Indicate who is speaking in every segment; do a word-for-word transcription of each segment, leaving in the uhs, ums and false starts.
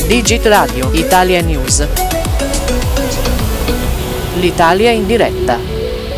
Speaker 1: Digit Radio, Italia News. L'Italia in diretta.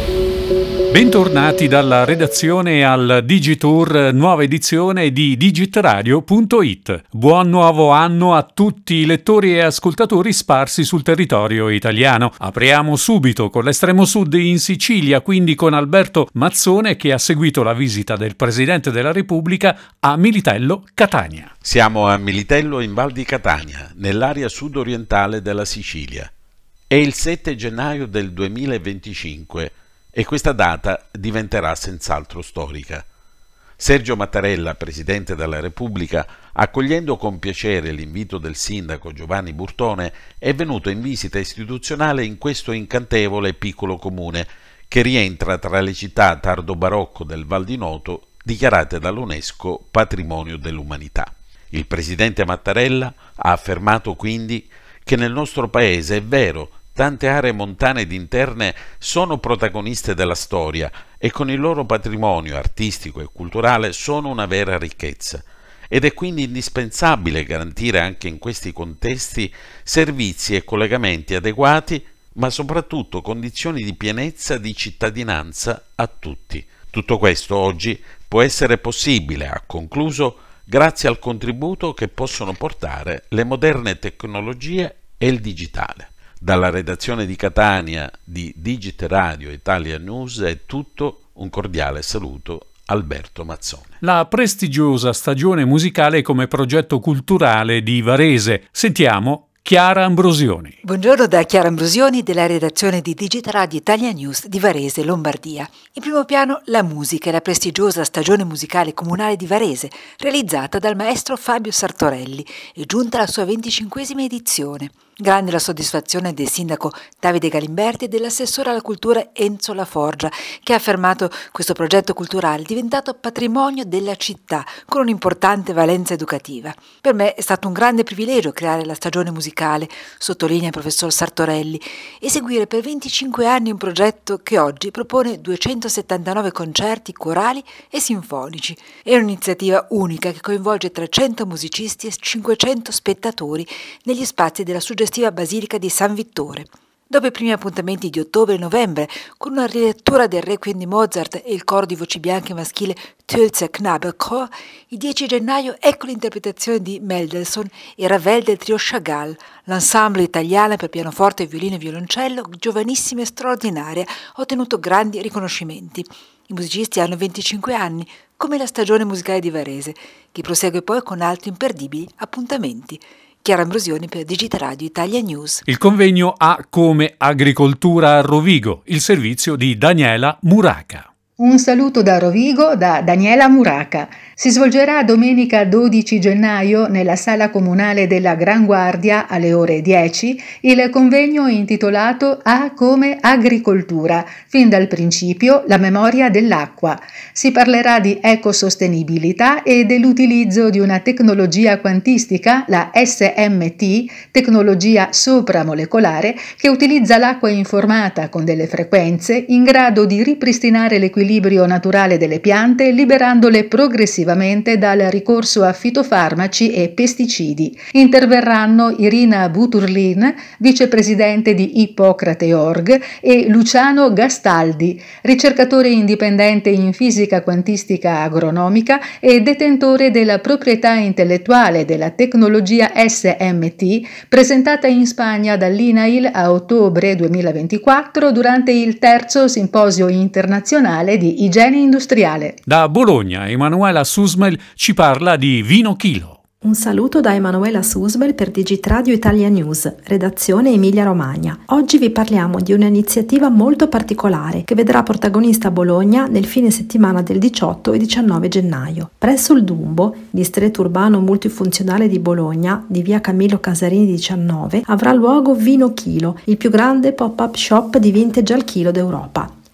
Speaker 2: Bentornati dalla redazione al Digitour, nuova edizione di digitradio punto it. Buon nuovo anno a tutti i lettori e ascoltatori sparsi sul territorio italiano. Apriamo subito con l'estremo sud in Sicilia, quindi con Alberto Mazzone che ha seguito la visita del Presidente della Repubblica a Militello, Catania.
Speaker 3: Siamo a Militello in Val di Catania, nell'area sud-orientale della Sicilia. È il sette gennaio del duemilaventicinque e questa data diventerà senz'altro storica. Sergio Mattarella, Presidente della Repubblica, accogliendo con piacere l'invito del sindaco Giovanni Burtone, è venuto in visita istituzionale in questo incantevole piccolo comune che rientra tra le città tardo-barocco del Val di Noto dichiarate dall'UNESCO Patrimonio dell'Umanità. Il Presidente Mattarella ha affermato quindi che nel nostro paese è vero tante aree montane ed interne sono protagoniste della storia e con il loro patrimonio artistico e culturale sono una vera ricchezza ed è quindi indispensabile garantire anche in questi contesti servizi e collegamenti adeguati, ma soprattutto condizioni di pienezza di cittadinanza a tutti. Tutto questo oggi può essere possibile, ha concluso, grazie al contributo che possono portare le moderne tecnologie e il digitale. Dalla redazione di Catania di Digit Radio Italia News è tutto, un cordiale saluto Alberto Mazzone.
Speaker 2: La prestigiosa stagione musicale come progetto culturale di Varese. Sentiamo Chiara Ambrosioni.
Speaker 4: Buongiorno da Chiara Ambrosioni della redazione di Digit Radio Italia News di Varese, Lombardia. In primo piano la musica e la prestigiosa stagione musicale comunale di Varese, realizzata dal maestro Fabio Sartorelli, è giunta alla sua venticinquesima edizione. Grande la soddisfazione del sindaco Davide Galimberti e dell'assessore alla cultura Enzo Laforgia, che ha affermato questo progetto culturale diventato patrimonio della città con un'importante valenza educativa. Per me è stato un grande privilegio creare la stagione musicale, sottolinea il professor Sartorelli, e seguire per venticinque anni un progetto che oggi propone duecentosettantanove concerti corali e sinfonici. È un'iniziativa unica che coinvolge trecento musicisti e cinquecento spettatori negli spazi della suggestiva Basilica di San Vittore. Dopo i primi appuntamenti di ottobre e novembre, con una rilettura del Requiem di Mozart e il coro di voci bianche maschile Tölzer Knabelchor, il dieci gennaio ecco l'interpretazione di Mendelssohn e Ravel del trio Chagall, l'ensemble italiano per pianoforte, violino e violoncello, giovanissima e straordinaria, ha ottenuto grandi riconoscimenti. I musicisti hanno venticinque anni, come la stagione musicale di Varese, che prosegue poi con altri imperdibili appuntamenti. Chiara Ambrosioni per Digit Radio Italia News.
Speaker 2: Il convegno A come Agricoltura a Rovigo, il servizio di Daniela Muraca.
Speaker 5: Un saluto da Rovigo da Daniela Muraca. Si svolgerà domenica dodici gennaio nella sala comunale della Gran Guardia alle ore dieci il convegno intitolato A come Agricoltura, fin dal principio la memoria dell'acqua. Si parlerà di ecosostenibilità e dell'utilizzo di una tecnologia quantistica, la S M T, tecnologia sopramolecolare, che utilizza l'acqua informata con delle frequenze in grado di ripristinare l'equilibrio naturale delle piante, liberandole progressivamente dal ricorso a fitofarmaci e pesticidi. Interverranno Irina Buturlin, vicepresidente di Ippocrate punto org, e Luciano Gastaldi, ricercatore indipendente in fisica quantistica agronomica e detentore della proprietà intellettuale della tecnologia S M T, presentata in Spagna dall'I N A I L a ottobre duemilaventiquattro durante il terzo simposio internazionale di igiene industriale.
Speaker 2: Da Bologna, Emanuela Susmel ci parla di Vino Chilo.
Speaker 6: Un saluto da Emanuela Susmel per Digit Radio Italia News, redazione Emilia Romagna. Oggi vi parliamo di un'iniziativa molto particolare che vedrà protagonista Bologna nel fine settimana del diciotto e diciannove gennaio. Presso il Dumbo, distretto urbano multifunzionale di Bologna, di via Camillo Casarini diciannove, avrà luogo Vino Chilo, il più grande pop-up shop di vintage al chilo d'Europa.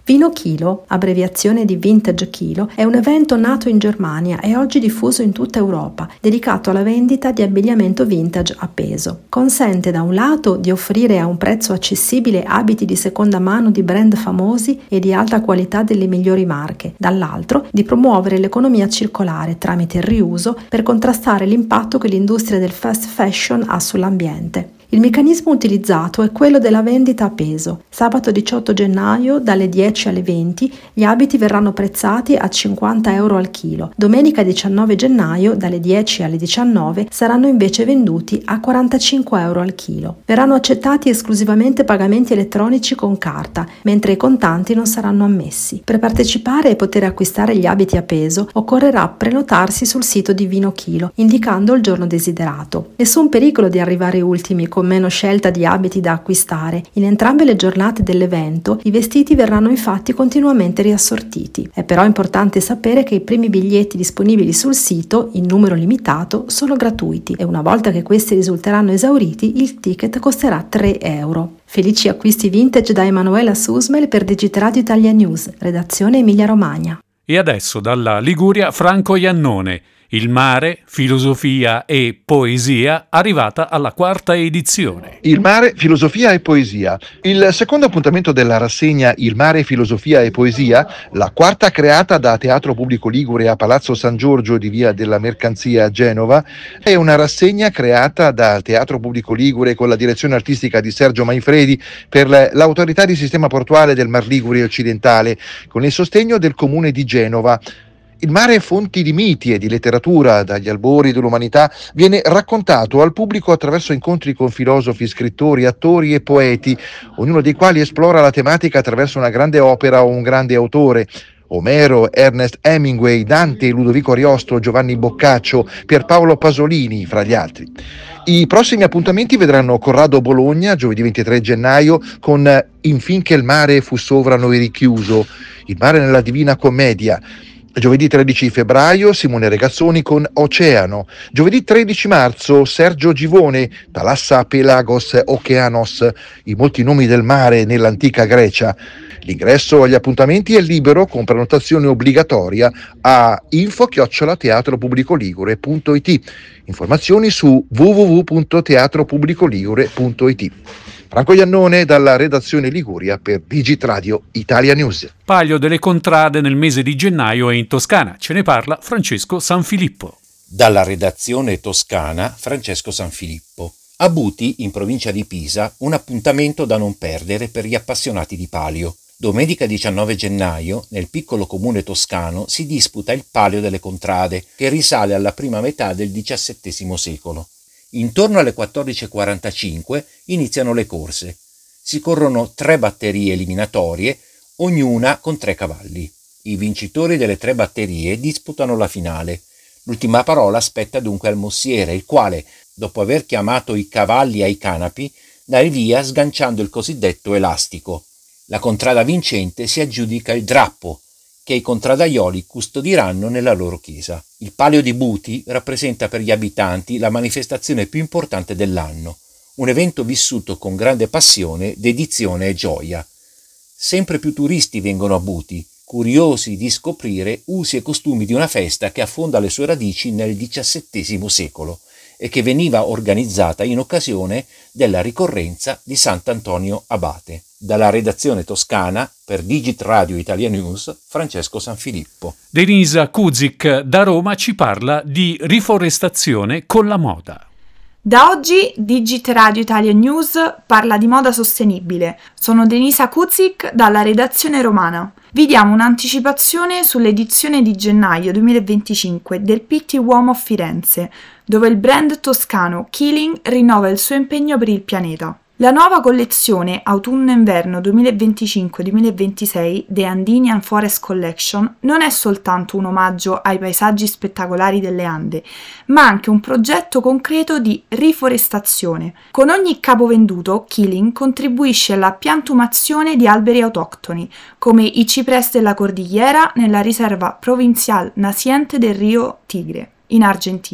Speaker 6: Vino Kilo, abbreviazione di Vintage Kilo, è un evento nato in Germania e oggi diffuso in tutta Europa, dedicato alla vendita di abbigliamento vintage a peso. Consente da un lato di offrire a un prezzo accessibile abiti di seconda mano di brand famosi e di alta qualità delle migliori marche, dall'altro di promuovere l'economia circolare tramite il riuso per contrastare l'impatto che l'industria del fast fashion ha sull'ambiente. Il meccanismo utilizzato è quello della vendita a peso. Sabato diciotto gennaio dalle dieci alle venti gli abiti verranno prezzati a cinquanta euro al chilo. Domenica diciannove gennaio dalle dieci alle diciannove saranno invece venduti a quarantacinque euro al chilo. Verranno accettati esclusivamente pagamenti elettronici con carta, mentre i contanti non saranno ammessi. Per partecipare e poter acquistare gli abiti a peso occorrerà prenotarsi sul sito di Vino Kilo, indicando il giorno desiderato. Nessun pericolo di arrivare ultimi con meno scelta di abiti da acquistare. In entrambe le giornate dell'evento i vestiti verranno infatti continuamente riassortiti. È però importante sapere che i primi biglietti disponibili sul sito, in numero limitato, sono gratuiti e una volta che questi risulteranno esauriti il ticket costerà tre euro. Felici acquisti vintage da Emanuela Susmel per Digiradio Italia News, redazione Emilia Romagna.
Speaker 2: E adesso dalla Liguria Franco Iannone. Il mare, filosofia e poesia, arrivata alla quarta edizione.
Speaker 7: Il mare, filosofia e poesia. Il secondo appuntamento della rassegna Il mare, filosofia e poesia, la quarta creata da Teatro Pubblico Ligure a Palazzo San Giorgio di Via della Mercanzia a Genova, è una rassegna creata dal Teatro Pubblico Ligure con la direzione artistica di Sergio Manfredi per l'Autorità di Sistema Portuale del Mar Ligure Occidentale, con il sostegno del Comune di Genova. Il mare, fonti di miti e di letteratura dagli albori dell'umanità, viene raccontato al pubblico attraverso incontri con filosofi, scrittori, attori e poeti, ognuno dei quali esplora la tematica attraverso una grande opera o un grande autore. Omero, Ernest Hemingway, Dante, Ludovico Ariosto, Giovanni Boccaccio, Pierpaolo Pasolini, fra gli altri. I prossimi appuntamenti vedranno Corrado Bologna, giovedì ventitré gennaio, con Infinché il mare fu sovra noi richiuso, il mare nella Divina Commedia. Giovedì tredici febbraio Simone Regazzoni con Oceano. Giovedì tredici marzo Sergio Givone, Thalassa Pelagos Okeanos, i molti nomi del mare nell'antica Grecia. L'ingresso agli appuntamenti è libero con prenotazione obbligatoria a info chiocciola teatropubblicoligure punto it. Informazioni su w w w punto teatropubblicoligure punto it. Franco Iannone dalla redazione Liguria per Digitradio Italia News.
Speaker 2: Palio delle contrade nel mese di gennaio e in Toscana. Ce ne parla Francesco Sanfilippo.
Speaker 8: Dalla redazione toscana Francesco Sanfilippo. A Buti, in provincia di Pisa, un appuntamento da non perdere per gli appassionati di palio. Domenica diciannove gennaio, nel piccolo comune toscano, si disputa il Palio delle Contrade, che risale alla prima metà del diciassettesimo secolo. Intorno alle quattordici e quarantacinque iniziano le corse. Si corrono tre batterie eliminatorie, ognuna con tre cavalli. I vincitori delle tre batterie disputano la finale. L'ultima parola spetta dunque al mossiere, il quale, dopo aver chiamato i cavalli ai canapi, dà il via sganciando il cosiddetto elastico. La contrada vincente si aggiudica il drappo, che i contradaioli custodiranno nella loro chiesa. Il Palio di Buti rappresenta per gli abitanti la manifestazione più importante dell'anno, un evento vissuto con grande passione, dedizione e gioia. Sempre più turisti vengono a Buti, curiosi di scoprire usi e costumi di una festa che affonda le sue radici nel diciassettesimo secolo e che veniva organizzata in occasione della ricorrenza di Sant'Antonio Abate. Dalla redazione toscana, per Digitradio Italia News, Francesco Sanfilippo.
Speaker 2: Denisa Kuzik da Roma ci parla di riforestazione con la moda.
Speaker 9: Da oggi Digitradio Italia News parla di moda sostenibile. Sono Denisa Kuzik dalla redazione romana. Vi diamo un'anticipazione sull'edizione di gennaio duemilaventicinque del Pitti Uomo a Firenze, dove il brand toscano Keeling rinnova il suo impegno per il pianeta. La nuova collezione autunno-inverno duemilaventicinque duemilaventisei The Andinian Forest Collection non è soltanto un omaggio ai paesaggi spettacolari delle Ande, ma anche un progetto concreto di riforestazione. Con ogni capo venduto, Keeling contribuisce alla piantumazione di alberi autoctoni, come i ciprés della Cordigliera nella riserva provincial Naciente del Rio Tigre, in Argentina.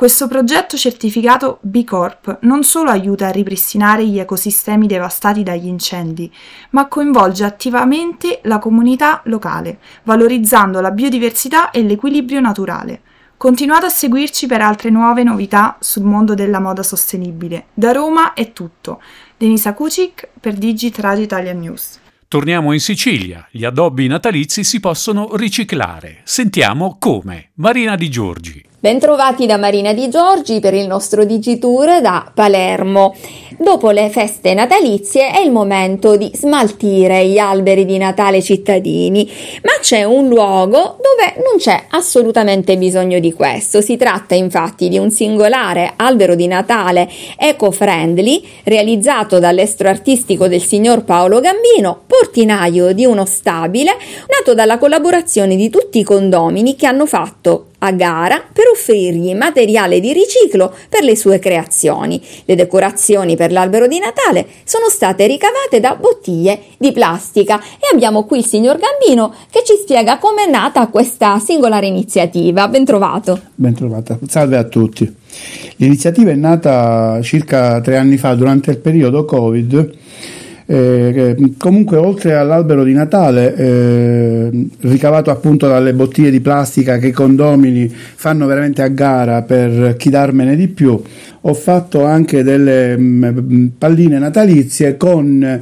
Speaker 9: Questo progetto certificato B Corp non solo aiuta a ripristinare gli ecosistemi devastati dagli incendi, ma coinvolge attivamente la comunità locale, valorizzando la biodiversità e l'equilibrio naturale. Continuate a seguirci per altre nuove novità sul mondo della moda sostenibile. Da Roma è tutto. Denisa Kucik per Digit Radio Italian News.
Speaker 2: Torniamo in Sicilia. Gli addobbi natalizi si possono riciclare. Sentiamo come. Marina Di Giorgi.
Speaker 10: Bentrovati da Marina Di Giorgi per il nostro Digitour da Palermo. Dopo le feste natalizie è il momento di smaltire gli alberi di Natale cittadini, ma c'è un luogo dove non c'è assolutamente bisogno di questo. Si tratta infatti di un singolare albero di Natale eco-friendly realizzato dall'estro artistico del signor Paolo Gambino, portinaio di uno stabile nato dalla collaborazione di tutti i condomini che hanno fatto a gara per offrirgli materiale di riciclo per le sue creazioni. Le decorazioni per l'albero di Natale sono state ricavate da bottiglie di plastica e abbiamo qui il signor Gambino che ci spiega com'è nata questa singolare iniziativa. Ben trovato.
Speaker 11: Ben trovata. Salve a tutti. L'iniziativa è nata circa tre anni fa durante il periodo Covid. Eh, comunque oltre all'albero di Natale eh, ricavato appunto dalle bottiglie di plastica che i condomini fanno veramente a gara per chi darmene di più, ho fatto anche delle mh, palline natalizie con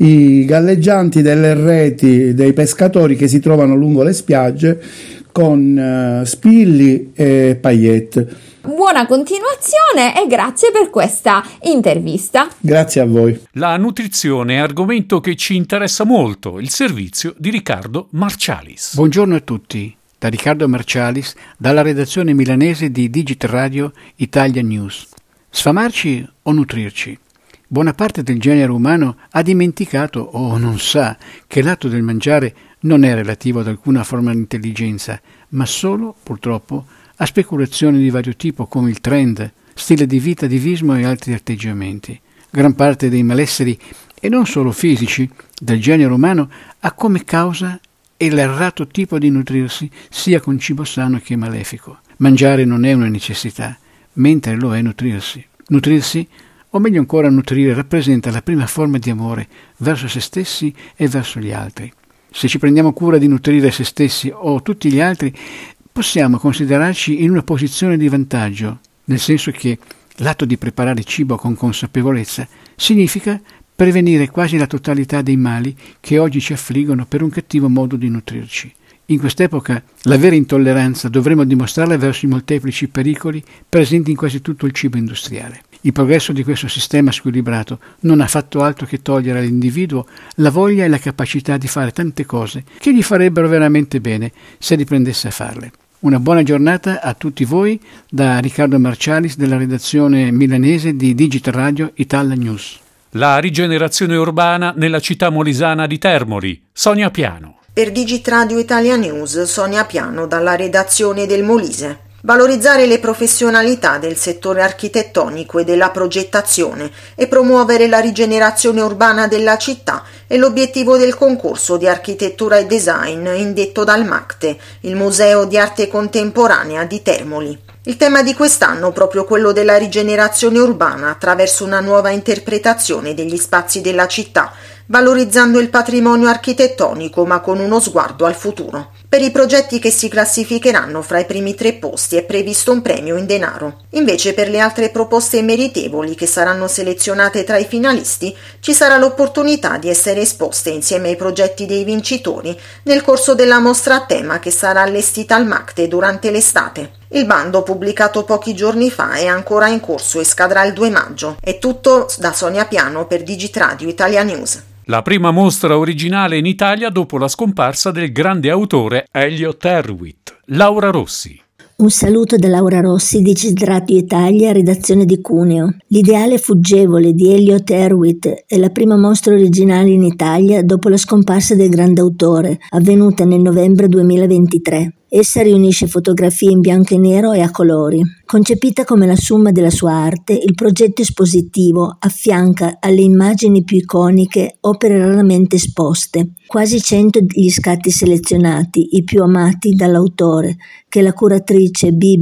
Speaker 11: i galleggianti delle reti dei pescatori che si trovano lungo le spiagge con uh, spilli e paillette.
Speaker 10: Buona continuazione e grazie per questa intervista.
Speaker 11: Grazie a voi.
Speaker 2: La nutrizione è argomento che ci interessa molto, il servizio di Riccardo Marcialis.
Speaker 12: Buongiorno a tutti, da Riccardo Marcialis, dalla redazione milanese di Digit Radio Italian News. Sfamarci o nutrirci? Buona parte del genere umano ha dimenticato o non sa che l'atto del mangiare non è relativo ad alcuna forma di intelligenza, ma solo, purtroppo, a speculazioni di vario tipo come il trend, stile di vita, divismo e altri atteggiamenti. Gran parte dei malesseri, e non solo fisici, del genere umano ha come causa l'errato tipo di nutrirsi sia con cibo sano che malefico. Mangiare non è una necessità, mentre lo è nutrirsi. Nutrirsi, o meglio ancora nutrire, rappresenta la prima forma di amore verso se stessi e verso gli altri. Se ci prendiamo cura di nutrire se stessi o tutti gli altri, possiamo considerarci in una posizione di vantaggio, nel senso che l'atto di preparare cibo con consapevolezza significa prevenire quasi la totalità dei mali che oggi ci affliggono per un cattivo modo di nutrirci. In quest'epoca la vera intolleranza dovremo dimostrarla verso i molteplici pericoli presenti in quasi tutto il cibo industriale. Il progresso di questo sistema squilibrato non ha fatto altro che togliere all'individuo la voglia e la capacità di fare tante cose che gli farebbero veramente bene se riprendesse a farle. Una buona giornata a tutti voi da Riccardo Marcialis della redazione milanese di Digit Radio Italian News.
Speaker 2: La rigenerazione urbana nella città molisana di Termoli. Sonia Piano.
Speaker 13: Per Digit Radio Italian News, Sonia Piano dalla redazione del Molise. Valorizzare le professionalità del settore architettonico e della progettazione e promuovere la rigenerazione urbana della città è l'obiettivo del concorso di architettura e design indetto dal MACTE, il Museo di Arte Contemporanea di Termoli. Il tema di quest'anno è proprio quello della rigenerazione urbana attraverso una nuova interpretazione degli spazi della città, valorizzando il patrimonio architettonico ma con uno sguardo al futuro. Per i progetti che si classificheranno fra i primi tre posti è previsto un premio in denaro. Invece per le altre proposte meritevoli che saranno selezionate tra i finalisti ci sarà l'opportunità di essere esposte insieme ai progetti dei vincitori nel corso della mostra a tema che sarà allestita al MACTE durante l'estate. Il bando, pubblicato pochi giorni fa, è ancora in corso e scadrà il due maggio. È tutto da Sonia Piano per Digit Radio Italia News.
Speaker 2: La prima mostra originale in Italia dopo la scomparsa del grande autore Elliot Erwitt. Laura Rossi.
Speaker 14: Un saluto da Laura Rossi, Digit Radio Italia, redazione di Cuneo. L'ideale fuggevole di Elliot Erwitt è la prima mostra originale in Italia dopo la scomparsa del grande autore, avvenuta nel novembre duemilaventitré. Essa riunisce fotografie in bianco e nero e a colori. Concepita come la summa della sua arte, il progetto espositivo affianca alle immagini più iconiche opere raramente esposte. Quasi cento gli scatti selezionati, i più amati dall'autore, che la curatrice Biba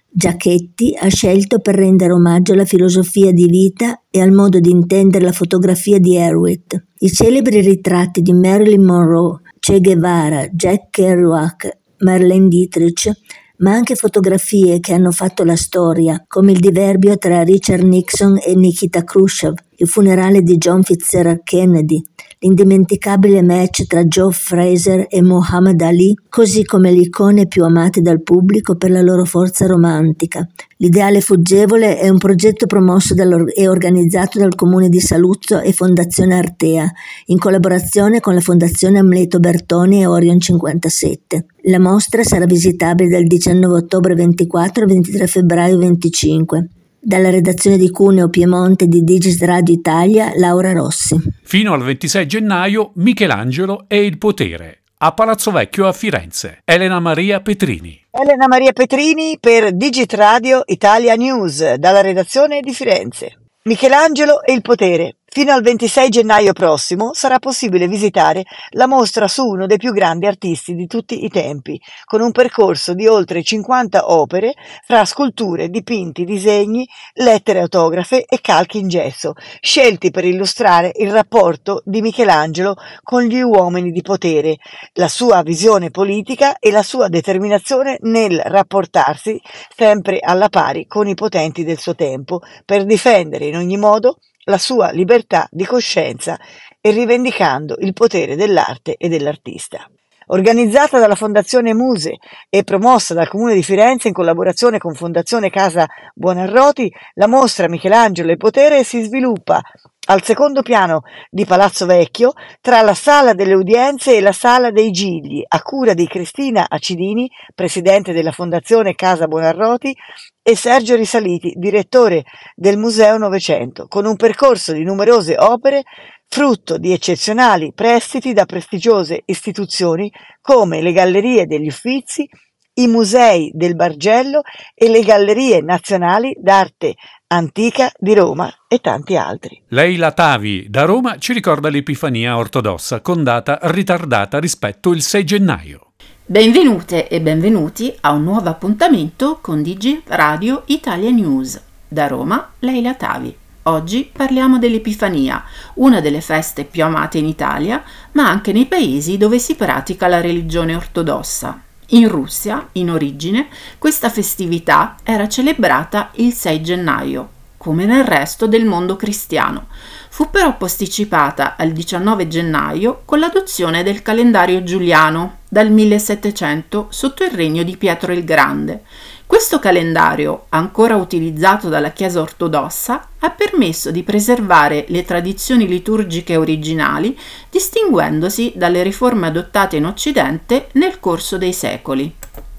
Speaker 14: Giachetti ha scelto per rendere omaggio alla filosofia di vita e al modo di intendere la fotografia di Hewitt. I celebri ritratti di Marilyn Monroe, Che Guevara, Jack Kerouac, Marlene Dietrich, ma anche fotografie che hanno fatto la storia, come il diverbio tra Richard Nixon e Nikita Khrushchev, il funerale di John Fitzgerald Kennedy, l'indimenticabile match tra Joe Frazier e Muhammad Ali, così come le icone più amate dal pubblico per la loro forza romantica. L'ideale fuggevole è un progetto promosso e organizzato dal Comune di Saluzzo e Fondazione Artea, in collaborazione con la Fondazione Amleto Bertoni e Orion cinquantasette. La mostra sarà visitabile dal diciannove ottobre ventiquattro al ventitré febbraio venticinque. Dalla redazione di Cuneo, Piemonte di Digit Radio Italia, Laura Rossi.
Speaker 2: Fino al ventisei gennaio, Michelangelo e il potere, a Palazzo Vecchio a Firenze. Elena Maria Petrini.
Speaker 15: Elena Maria Petrini per Digit Radio Italia News, dalla redazione di Firenze. Michelangelo e il potere. Fino al ventisei gennaio prossimo sarà possibile visitare la mostra su uno dei più grandi artisti di tutti i tempi, con un percorso di oltre cinquanta opere fra sculture, dipinti, disegni, lettere autografe e calchi in gesso, scelti per illustrare il rapporto di Michelangelo con gli uomini di potere, la sua visione politica e la sua determinazione nel rapportarsi sempre alla pari con i potenti del suo tempo per difendere in ogni modo la sua libertà di coscienza e rivendicando il potere dell'arte e dell'artista. Organizzata dalla Fondazione Muse e promossa dal Comune di Firenze in collaborazione con Fondazione Casa Buonarroti, la mostra Michelangelo e il potere si sviluppa al secondo piano di Palazzo Vecchio, tra la Sala delle Udienze e la Sala dei Gigli, a cura di Cristina Acidini, presidente della Fondazione Casa Buonarroti, e Sergio Risaliti, direttore del Museo Novecento, con un percorso di numerose opere frutto di eccezionali prestiti da prestigiose istituzioni come le Gallerie degli Uffizi, i Musei del Bargello e le Gallerie Nazionali d'Arte Antica di Roma e tanti altri.
Speaker 2: Leila Tavi da Roma ci ricorda l'Epifania ortodossa con data ritardata rispetto il sei gennaio.
Speaker 16: Benvenute e benvenuti a un nuovo appuntamento con Digit Radio Italia News. Da Roma, Leila Tavi. Oggi parliamo dell'Epifania, una delle feste più amate in Italia, ma anche nei paesi dove si pratica la religione ortodossa. In Russia, in origine, questa festività era celebrata il sei gennaio, come nel resto del mondo cristiano. Fu però posticipata al diciannove gennaio con l'adozione del calendario giuliano dal millesettecento sotto il regno di Pietro il Grande. Questo calendario, ancora utilizzato dalla Chiesa ortodossa, ha permesso di preservare le tradizioni liturgiche originali, distinguendosi dalle riforme adottate in Occidente nel corso dei secoli.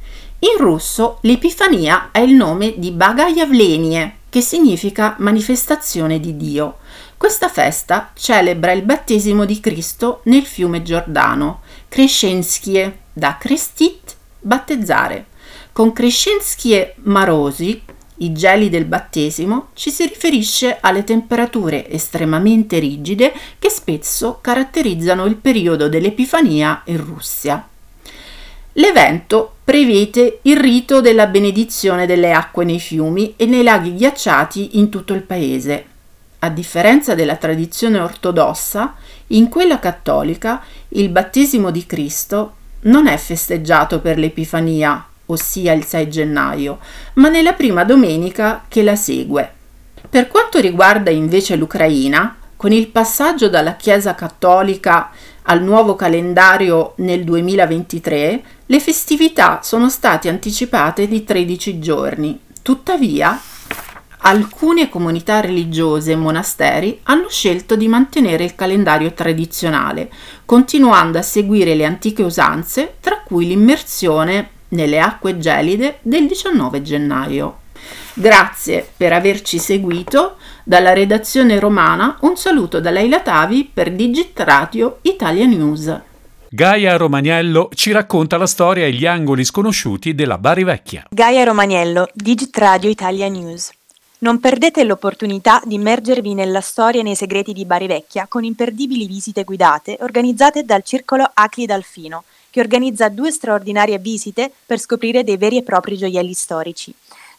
Speaker 16: In russo l'Epifania è il nome di Bagayavlenie, che significa manifestazione di Dio. Questa festa celebra il battesimo di Cristo nel fiume Giordano, Kreshenskie, da Krestit, battezzare. Con Kreshenskie Marosi, i geli del battesimo, ci si riferisce alle temperature estremamente rigide che spesso caratterizzano il periodo dell'Epifania in Russia. L'evento prevede il rito della benedizione delle acque nei fiumi e nei laghi ghiacciati in tutto il paese. A differenza della tradizione ortodossa, in quella cattolica il battesimo di Cristo non è festeggiato per l'Epifania, ossia il sei gennaio, ma nella prima domenica che la segue. Per quanto riguarda invece l'Ucraina, con il passaggio dalla Chiesa cattolica al nuovo calendario nel duemilaventitré, le festività sono state anticipate di tredici giorni. Tuttavia, alcune comunità religiose e monasteri hanno scelto di mantenere il calendario tradizionale, continuando a seguire le antiche usanze, tra cui l'immersione nelle acque gelide del diciannove gennaio. Grazie per averci seguito. Dalla redazione romana un saluto da Leila Tavi per Digit Radio Italia News.
Speaker 2: Gaia Romaniello ci racconta la storia e gli angoli sconosciuti della Bari Vecchia.
Speaker 17: Gaia Romaniello, Digit Radio Italia News. Non perdete l'opportunità di immergervi nella storia e nei segreti di Bari Vecchia con imperdibili visite guidate organizzate dal Circolo Acli d'Alfino, che organizza due straordinarie visite per scoprire dei veri e propri gioielli storici.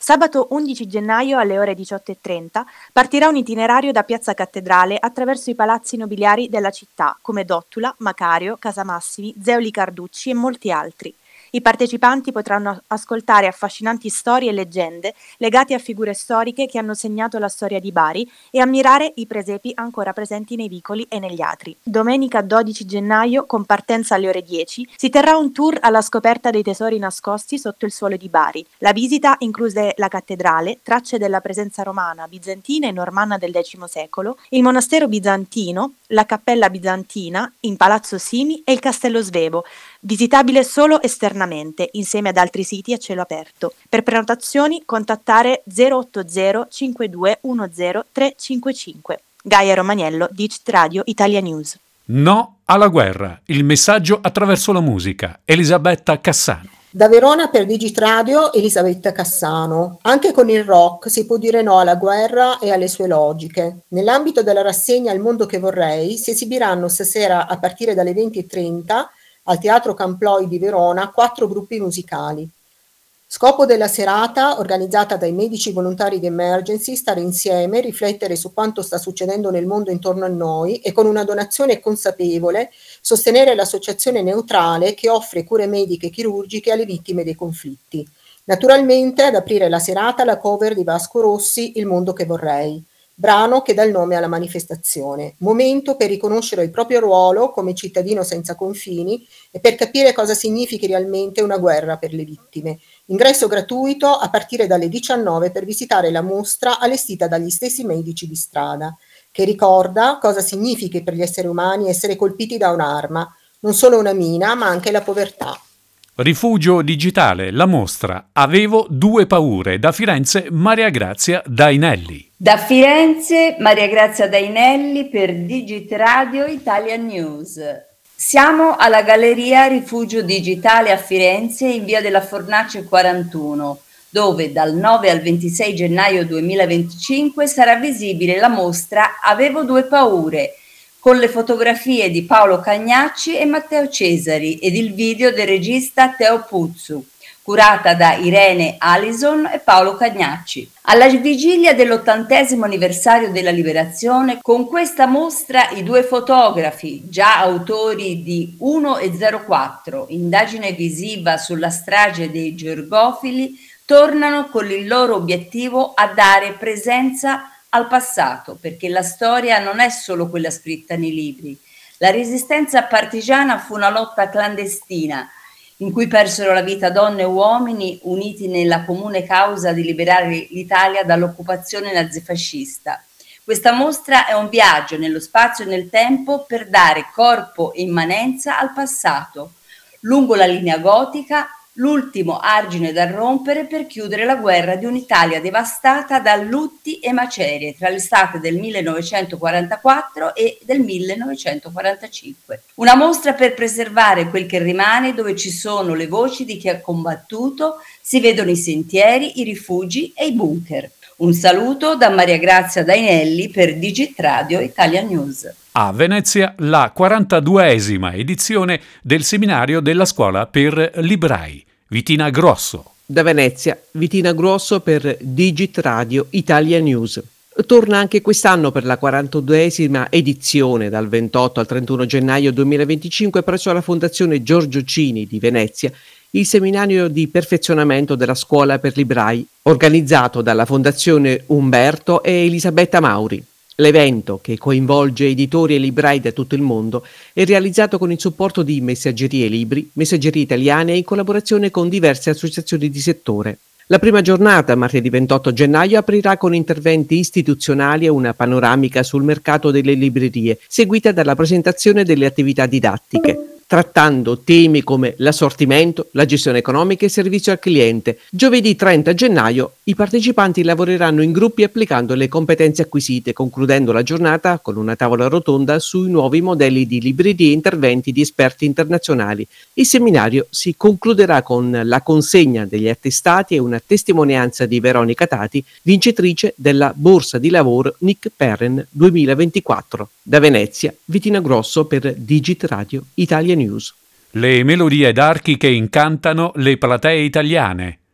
Speaker 17: Sabato undici gennaio alle ore diciotto e trenta partirà un itinerario da Piazza Cattedrale attraverso i palazzi nobiliari della città, come Dottula, Macario, Casamassimi, Zeoli Carducci e molti altri. I partecipanti potranno ascoltare affascinanti storie e leggende legate a figure storiche che hanno segnato la storia di Bari e ammirare i presepi ancora presenti nei vicoli e negli atri. Domenica dodici gennaio, con partenza alle ore dieci, si terrà un tour alla scoperta dei tesori nascosti sotto il suolo di Bari. La visita include la cattedrale, tracce della presenza romana, bizantina e normanna del X secolo, il monastero bizantino, la cappella bizantina in Palazzo Simi e il castello Svevo, visitabile solo esternamente, insieme ad altri siti a cielo aperto. Per prenotazioni contattare zero otto zero cinque due uno zero tre cinque cinque. Gaia Romaniello, Digit Radio Italia News.
Speaker 2: No alla guerra, il messaggio attraverso la musica. Elisabetta Cassano.
Speaker 18: Da Verona per Digit Radio, Elisabetta Cassano. Anche con il rock si può dire no alla guerra e alle sue logiche. Nell'ambito della rassegna Il mondo che vorrei si esibiranno stasera a partire dalle venti e trenta al Teatro Camploi di Verona quattro gruppi musicali. Scopo della serata, organizzata dai medici volontari di Emergency, stare insieme, riflettere su quanto sta succedendo nel mondo intorno a noi e con una donazione consapevole sostenere l'associazione neutrale che offre cure mediche e chirurgiche alle vittime dei conflitti. Naturalmente ad aprire la serata la cover di Vasco Rossi, Il mondo che vorrei, brano che dà il nome alla manifestazione, momento per riconoscere il proprio ruolo come cittadino senza confini e per capire cosa significhi realmente una guerra per le vittime. Ingresso gratuito a partire dalle diciannove per visitare la mostra allestita dagli stessi medici di strada, che ricorda cosa significhi per gli esseri umani essere colpiti da un'arma, non solo una mina, ma anche la povertà.
Speaker 2: Rifugio digitale, la mostra Avevo due paure, da Firenze Maria Grazia Dainelli.
Speaker 19: Da Firenze Maria Grazia Dainelli per Digit Radio Italia News. Siamo alla Galleria Rifugio Digitale a Firenze in via della Fornace quarantuno, dove dal nove al ventisei gennaio duemilaventicinque sarà visibile la mostra Avevo due paure, con le fotografie di Paolo Cagnacci e Matteo Cesari ed il video del regista Teo Puzzu, curata da Irene Alison e Paolo Cagnacci. Alla vigilia dell'ottantesimo anniversario della Liberazione, con questa mostra i due fotografi, già autori di uno e zero quattro, indagine visiva sulla strage dei Georgofili, tornano con il loro obiettivo a dare presenza al passato, perché la storia non è solo quella scritta nei libri. La resistenza partigiana fu una lotta clandestina, in cui persero la vita donne e uomini uniti nella comune causa di liberare l'Italia dall'occupazione nazifascista. Questa mostra è un viaggio nello spazio e nel tempo per dare corpo e immanenza al passato, lungo la linea gotica, l'ultimo argine da rompere per chiudere la guerra di un'Italia devastata da lutti e macerie tra l'estate del millenovecentoquarantaquattro e del millenovecentoquarantacinque. Una mostra per preservare quel che rimane, dove ci sono le voci di chi ha combattuto, si vedono i sentieri, i rifugi e i bunker. Un saluto da Maria Grazia Dainelli per Digit Radio Italia News.
Speaker 2: A Venezia la quarantaduesima edizione del seminario della scuola per librai. Vitina Grosso.
Speaker 20: Da Venezia, Vitina Grosso per Digit Radio Italia News. Torna anche quest'anno per la quarantaduesima edizione dal ventotto al trentuno gennaio duemilaventicinque presso la Fondazione Giorgio Cini di Venezia il seminario di perfezionamento della scuola per librai organizzato dalla Fondazione Umberto e Elisabetta Mauri. L'evento, che coinvolge editori e librai da tutto il mondo, è realizzato con il supporto di Messaggerie Libri, Messaggerie Italiane e in collaborazione con diverse associazioni di settore. La prima giornata, martedì ventotto gennaio, aprirà con interventi istituzionali e una panoramica sul mercato delle librerie, seguita dalla presentazione delle attività didattiche, trattando temi come l'assortimento, la gestione economica e il servizio al cliente. Giovedì trenta gennaio i partecipanti lavoreranno in gruppi applicando le competenze acquisite, concludendo la giornata con una tavola rotonda sui nuovi modelli di librerie e interventi di esperti internazionali. Il seminario si concluderà con la consegna degli attestati e una testimonianza di Veronica Tati, vincitrice della borsa di lavoro Nick Perren duemilaventiquattro. Da Venezia, Vitina Grosso per Digit Radio Italia News.
Speaker 2: Le melodie d'archi che incantano le platee italiane.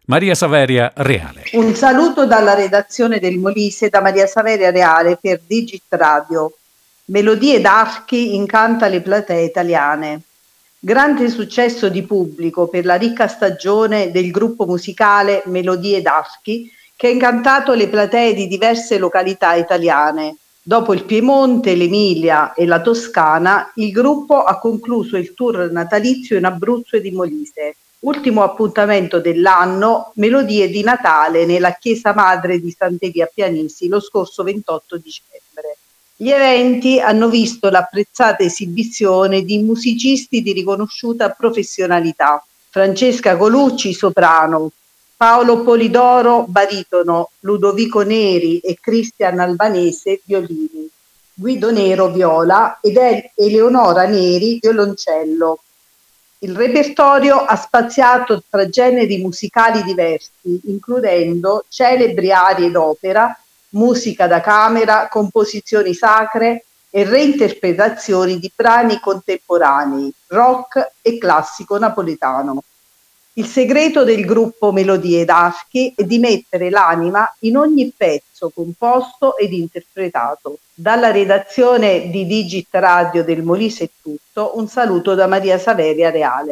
Speaker 2: Maria Saveria Reale.
Speaker 21: Un saluto dalla redazione del Molise da Maria Saveria Reale per Digit Radio. Melodie d'Archi incanta le platee italiane. Grande successo di pubblico per la ricca stagione del gruppo musicale Melodie d'Archi, che ha incantato le platee di diverse località italiane. Dopo il Piemonte, l'Emilia e la Toscana, il gruppo ha concluso il tour natalizio in Abruzzo ed in Molise. Ultimo appuntamento dell'anno, Melodie di Natale nella chiesa madre di Sant'Elia Pianisi lo scorso ventotto dicembre. Gli eventi hanno visto l'apprezzata esibizione di musicisti di riconosciuta professionalità. Francesca Colucci, soprano, Paolo Polidoro, baritono, Ludovico Neri e Cristian Albanese, violini, Guido Nero, viola ed Eleonora Neri, violoncello. Il repertorio ha spaziato tra generi musicali diversi, includendo celebri arie d'opera, musica da camera, composizioni sacre e reinterpretazioni di brani contemporanei, rock e classico napoletano. Il segreto del gruppo Melodie d'Archi è di mettere l'anima in ogni pezzo composto ed interpretato. Dalla redazione di Digit Radio del Molise è tutto, un saluto da Maria Saveria Reale.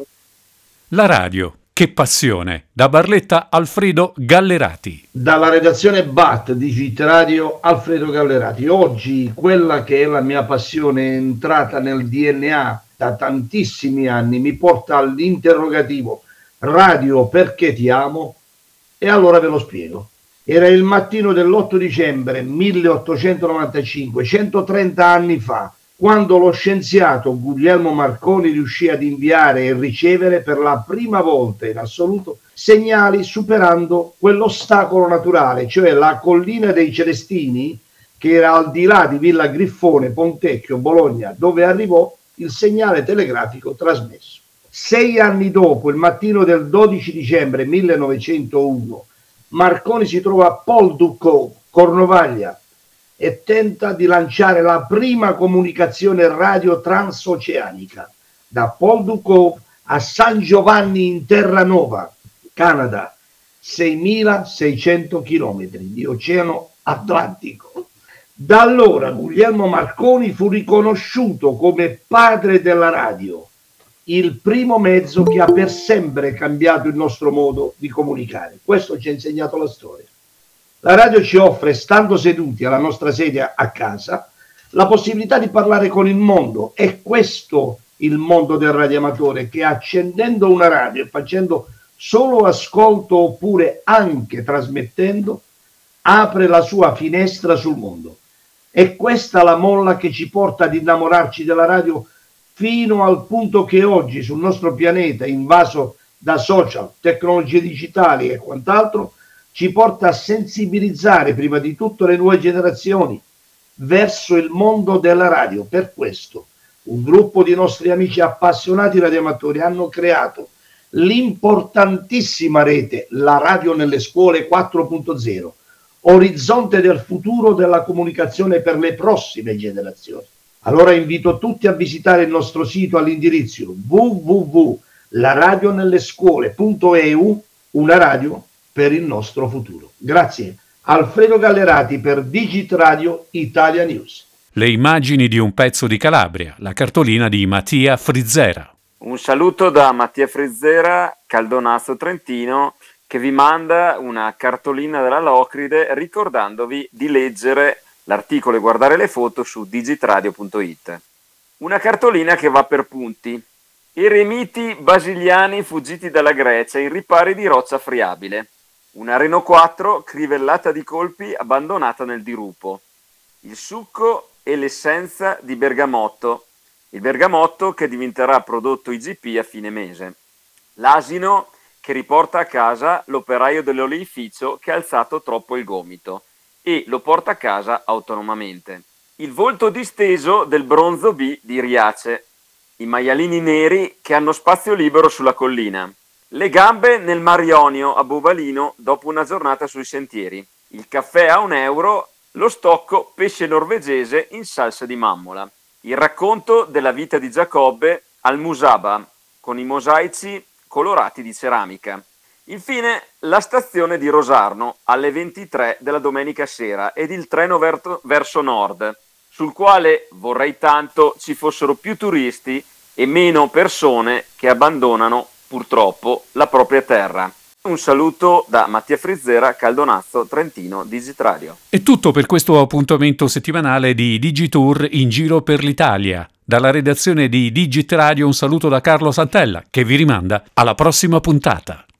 Speaker 2: La radio, che passione, da Barletta Alfredo Gallerati.
Speaker 22: Dalla redazione B A T Digit Radio Alfredo Gallerati. Oggi quella che è la mia passione è entrata nel D N A da tantissimi anni, mi porta all'interrogativo: radio, perché ti amo? E allora ve lo spiego. Era il mattino dell'otto dicembre milleottocentonovantacinque, centotrenta anni fa, quando lo scienziato Guglielmo Marconi riuscì ad inviare e ricevere per la prima volta in assoluto segnali superando quell'ostacolo naturale, cioè la collina dei Celestini, che era al di là di Villa Griffone, Pontecchio, Bologna, dove arrivò il segnale telegrafico trasmesso. Sei anni dopo, il mattino del dodici dicembre millenovecentouno, Marconi si trova a Paul Ducos, Cornovaglia, e tenta di lanciare la prima comunicazione radio transoceanica da Paul Ducos a San Giovanni in Terranova, Canada, seimilaseicento chilometri di oceano Atlantico. Da allora Guglielmo Marconi fu riconosciuto come padre della radio, il primo mezzo che ha per sempre cambiato il nostro modo di comunicare. Questo ci ha insegnato la storia. La radio ci offre, stando seduti alla nostra sedia a casa, la possibilità di parlare con il mondo. È questo il mondo del radioamatore, che accendendo una radio e facendo solo ascolto oppure anche trasmettendo, apre la sua finestra sul mondo. È questa la molla che ci porta ad innamorarci della radio, fino al punto che oggi sul nostro pianeta, invaso da social, tecnologie digitali e quant'altro, ci porta a sensibilizzare prima di tutto le nuove generazioni verso il mondo della radio. Per questo un gruppo di nostri amici appassionati radioamatori hanno creato l'importantissima rete La Radio nelle Scuole quattro punto zero, orizzonte del futuro della comunicazione per le prossime generazioni. Allora invito tutti a visitare il nostro sito all'indirizzo w w w punto la radio nelle scuole punto e u, una radio per il nostro futuro. Grazie. Alfredo Gallerati per Digit Radio Italia News.
Speaker 2: Le immagini di un pezzo di Calabria, la cartolina di Mattia Frizzera.
Speaker 23: Un saluto da Mattia Frizzera, Caldonazzo Trentino, che vi manda una cartolina della Locride ricordandovi di leggere l'articolo e guardare le foto su digitradio punto it. Una cartolina che va per punti. Eremiti basiliani fuggiti dalla Grecia in ripari di roccia friabile. Una Renault quattro crivellata di colpi abbandonata nel dirupo. Il succo e l'essenza di bergamotto. Il bergamotto che diventerà prodotto I G P a fine mese. L'asino che riporta a casa l'operaio dell'oleificio che ha alzato troppo il gomito e lo porta a casa autonomamente. Il volto disteso del bronzo B di Riace, i maialini neri che hanno spazio libero sulla collina, le gambe nel Mar Ionio a Bovalino dopo una giornata sui sentieri, il caffè a un euro, lo stocco pesce norvegese in salsa di mammola, il racconto della vita di Giacobbe al Musaba con i mosaici colorati di ceramica, Infine la stazione di Rosarno alle ventitré della domenica sera ed il treno ver- verso nord, sul quale vorrei tanto ci fossero più turisti e meno persone che abbandonano purtroppo la propria terra. Un saluto da Mattia Frizzera, Caldonazzo, Trentino, Digitradio.
Speaker 2: È tutto per questo appuntamento settimanale di Digitour in giro per l'Italia. Dalla redazione di Digitradio un saluto da Carlo Santella, che vi rimanda alla prossima puntata.